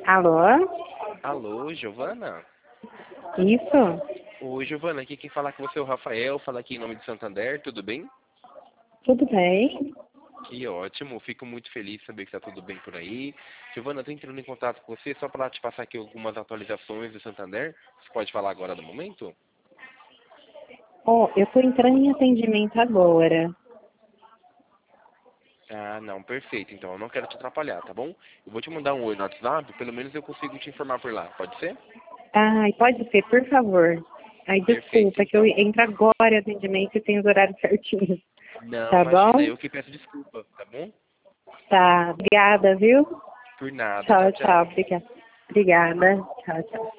Alô? Alô, Giovana? Isso? Oi, Giovana, aqui quem fala com você é o Rafael, fala aqui em nome de Santander, tudo bem? Tudo bem? Que ótimo, fico muito feliz de saber que está tudo bem por aí. Giovana, estou entrando em contato com você só para te passar aqui algumas atualizações do Santander. Você pode falar agora no momento? Ó, eu tô entrando em atendimento agora. Ah, não, perfeito. Então, eu não quero te atrapalhar, tá bom? Eu vou te mandar um oi no WhatsApp, pelo menos eu consigo te informar por lá, pode ser? Ai, pode ser, por favor. Ai, Perfeito, desculpa, que eu então. entro agora em atendimento e tenho os horários certinhos. Não, Tá imagina, bom? eu que peço desculpa, tá bom? Tá, obrigada, viu? Por nada, tchau, Tchau, tchau, tchau. obrigada. Obrigada, tchau, tchau.